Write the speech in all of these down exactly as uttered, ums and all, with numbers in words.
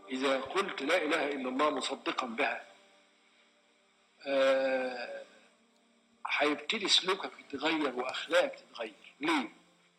إذا قلت لا إله إلا الله مصدقا بها آه هيبتدي سلوكك يتغير وأخلاقك تتغير. ليه؟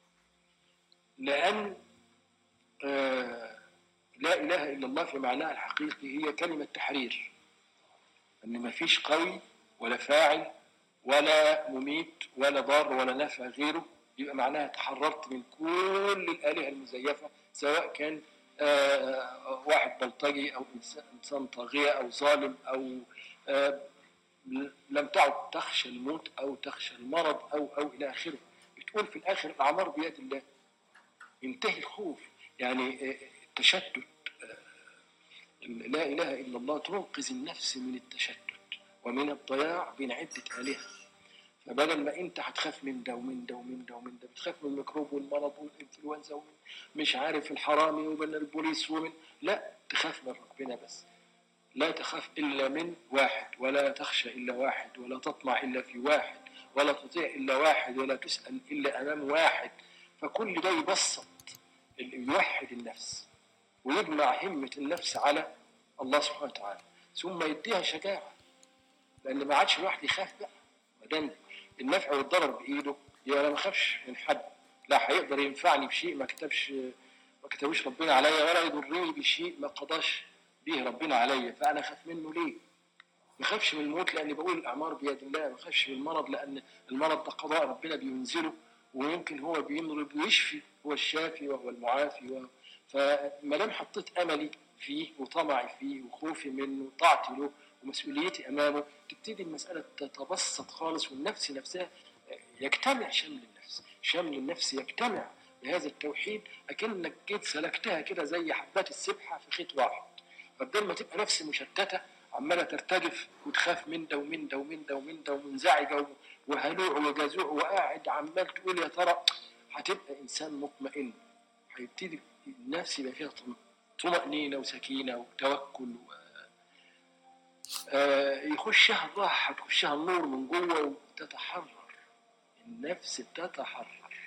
لأن آه لا إله إلا الله في معناها الحقيقي هي كلمة تحرير، أن ما فيش قوي ولا فاعل ولا مميت ولا ضار ولا نافع غيره، يبقى معناها تحررت من كل الآلهة المزيفة، سواء كان آه واحد بلطجي أو إنسان طاغية أو ظالم أو آه لم تعد تخشى الموت أو تخشى المرض أو أو إلى آخره. بتقول في الآخر الأعمار بيد الله، ينتهي الخوف. يعني التشتت، لا إله إلا الله تنقذ النفس من التشتت ومن الضياع بين عدة آلهة. فبدل ما أنت هتخاف من ده ومن ده ومن ده ومن ده، بتخاف من الميكروب والمرض والإنفلونزا ومن مش عارف الحرامي ومن البوليس ومن، لا، تخاف من ربنا بس. لا تخاف إلا من واحد، ولا تخشى إلا واحد، ولا تطمع إلا في واحد، ولا تطيع إلا واحد، ولا تسأل إلا أمام واحد. فكل ده يبسط، يوحد النفس ويجمع همة النفس على الله سبحانه وتعالى، ثم يديها شجاعة، لأن ما عادش الواحد يخاف بقى. ما دام النفع والضرر بإيده يبقى أنا ما أخافش من حد، لا هيقدر ينفعني بشيء ما كتبش ما كتبوش ربنا عليا، ولا يضرني بشيء ما قضاش به ربنا عليا، فأنا أخاف منه ليه؟ ما أخافش من الموت لأني بقول الأعمار بيد الله، ما أخافش من المرض لأن المرض ده قضاء ربنا بينزله، ويمكن هو بيمرض ويشفي، هو الشافي وهو المعافي و... فما دام حطيت أملي فيه وطمعي فيه وخوفي منه وطاعتي له ومسؤوليتي أمامه، تبتدي المسألة تتبسط خالص، والنفس نفسها يجتمع شمل النفس، شمل النفس يجتمع بهذا التوحيد، أكنك جيت سلكتها كده زي حبات السبحة في خيط واحد. فبدل ما تبقى نفس مشتتة عمالة ترتجف وتخاف من ده ومن ده ومن ده ومن ده ومنزعجة وهلوع وجزوع وقاعد عمال تقول يا ترى، هتبقى إنسان مطمئن، هيبتدي النفس يبقى فيها طمأنينة وسكينة وتوكل و... آه يخشها الراحة، تخشها النور من جوه وتتحرر، النفس بتتحرر.